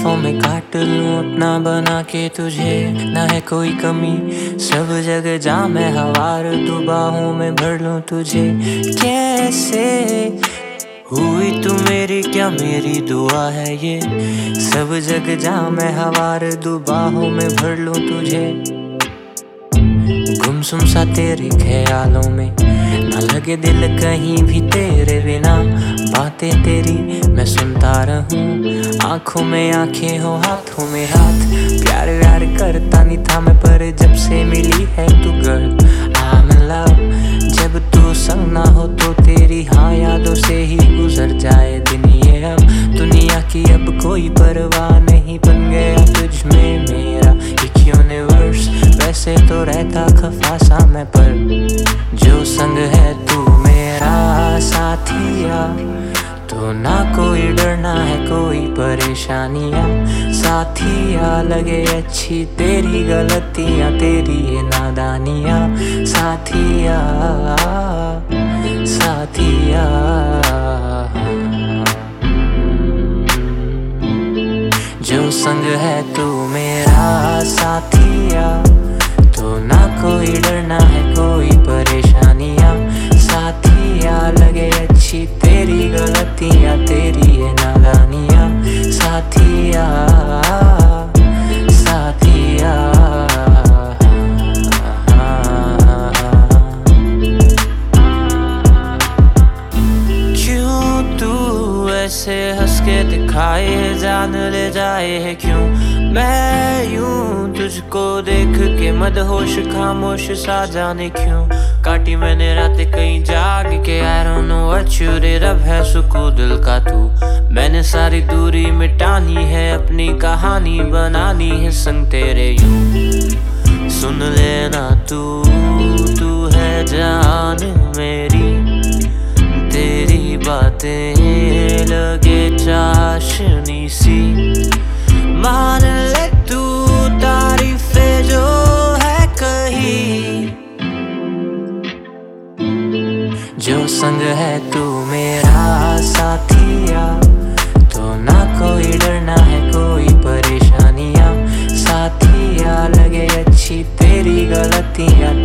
जुल्फों में काट लूं अपना बना के तुझे, ना है कोई कमी सब जगह जा मैं हवार तू बाहों में भर लूं तुझे। कैसे हुई तू मेरी, क्या मेरी दुआ है ये, सब जगह जा मैं हवार तू बाहों में भर लूं तुझे। गुमसुम सा तेरे ख्यालों में ना लगे दिल कहीं भी तेरे बिना, बातें तेरी मैं सुनता रहूं, आंखों में आंखें हो हाथों में हाथ। प्यार व्यार करता नहीं था मैं पर जब से मिली है तू गर्ल I'm in love। जब तू संग ना हो तो तेरी हाँ यादों से ही गुजर जाए दिन ये, अब दुनिया की अब कोई परवाह नहीं, बन गया तुझ में मेरा एक यूनिवर्स। वैसे तो रहता खफा सा मैं पर जो संग है तू मेरा साथिया, तो ना कोई डरना है कोई परेशानियाँ। साथिया लगे अच्छी तेरी गलतियाँ तेरी ये नादानियाँ, साथिया साथिया। जो संग है तू मेरा साथिया, तो ना कोई डरना है कोई परेशानियाँ। साथिया लगे अच्छी तेरी गलतियाँ तेरी ये नादानियाँ, साथिया साथिया। क्यों तू ऐसे हंस के दिखाए है जान ले जाए है क्यों, मैं यूं तुझको देख के मदहोश खामोश सा जाने क्यों। काटी मैंने रातें कहीं जाग के I don't know what you did, अब है सुकून दिल का तू। मैंने सारी दूरी मिटानी है अपनी कहानी बनानी है संग तेरे यूं। सुन लेना तू तू है जान मेरी, तेरी बातें लगे चाशनी सी। मान ले तू तारीफें जो है कही, जो संग है तू मेरा साथिया, तो ना कोई डरना है कोई परेशानियाँ। साथिया लगे अच्छी तेरी गलतियाँ